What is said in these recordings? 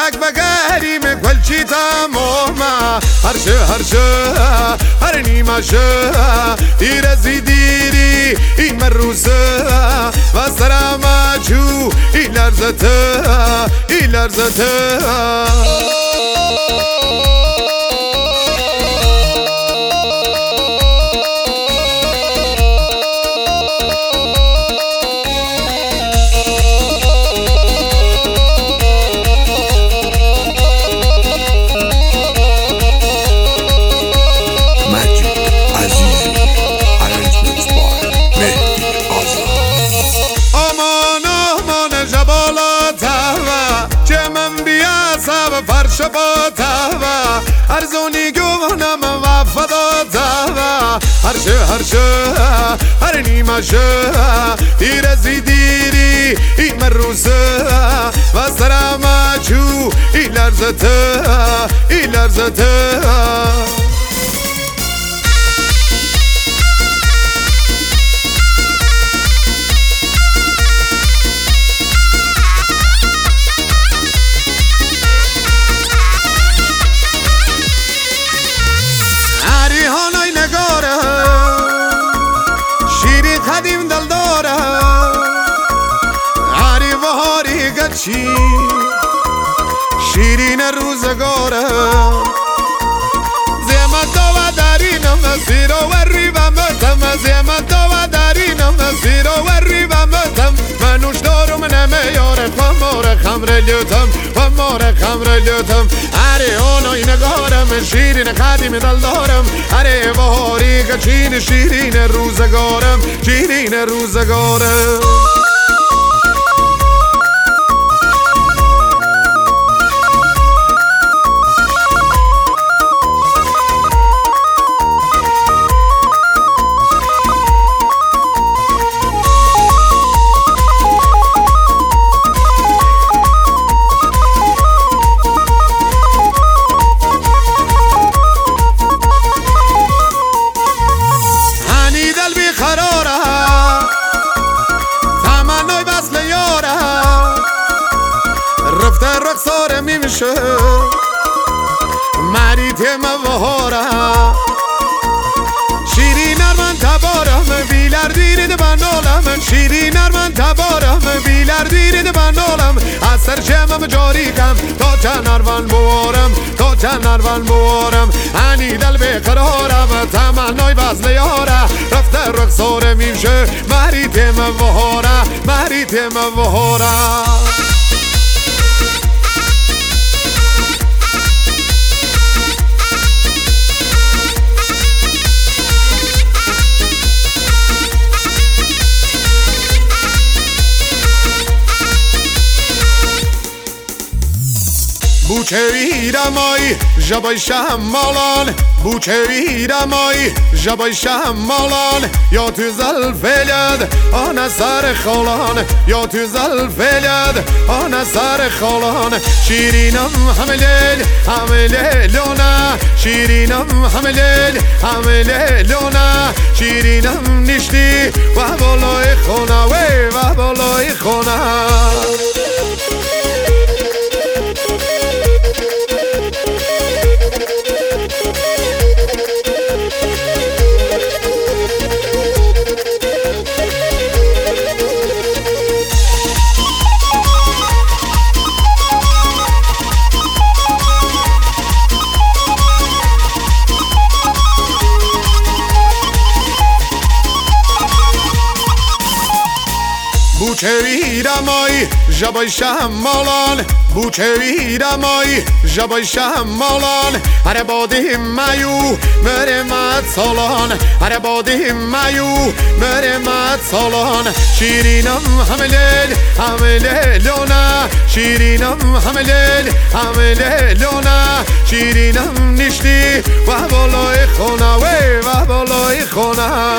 یک بگریم گلچی تماما هرشه هر نیمشه دیر زیدیری این مروسه و سرم جو این لرزته فرش با تهوه ارزونی گونم و فدا تهوه هرشه هر نیمشه دیر زیدیری این مروسه و سرم جو این لرزته قدیم دل داره عری و هاری گچی شیرین روزگاره زیمت و دارینم سیر و ریبم زیمت و دارینم سیر و ریبم منوش دارم نمیاره خمار خمر لیتم عری آنای نگارم شیرین قدیم دل دارم عری و هاری گچی شیرین روزگارم رفته رقصاره میشه مریتم و هاره شیرین ارمن تبارم بیلر دیرید بنالم شیرین ارمن تبارم بیلر دیرید بنالم از سر شمم جاری کم تا چند ارون بوارم هنی دل بقرارم تمنای بزل یاره رفته رقصاره میشه مریتم و هاره بوچه ویرمای جبای شمالان بوچه ویرمای جبای شمالان یا تو زلفلد آن سر خالان یا تو زلفلد آن سر خالان شیرینم همه لیلونه شیرینم همه لیلونه شیرینم نشتی و بالای خونه بوچه ویرمای جبای شمالان بوچه ویرمای جبای شمالان هر بادی میو مرمت سالان هر بادی میو مرمت سالان شیرینم همه لیلونه شیرینم همه لیلونه شیرینم نشتی و بالای خونه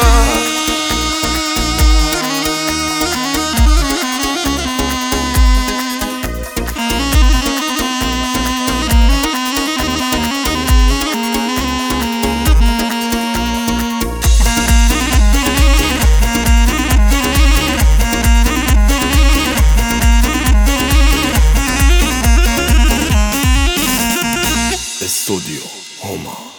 استودیو هما.